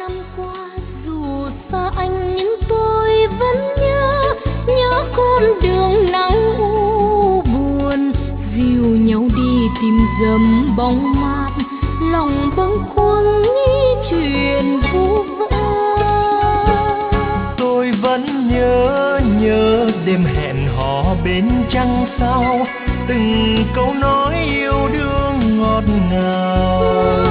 năm qua dù xa anh nhưng tôi vẫn nhớ con đường nắng u buồn, dìu nhau đi tìm dầm bóng mát, lòng bâng khuâng nghĩ chuyện vu vơ. Tôi vẫn nhớ đêm hẹn hò bên trăng sao, từng câu nói yêu đương ngọt ngào.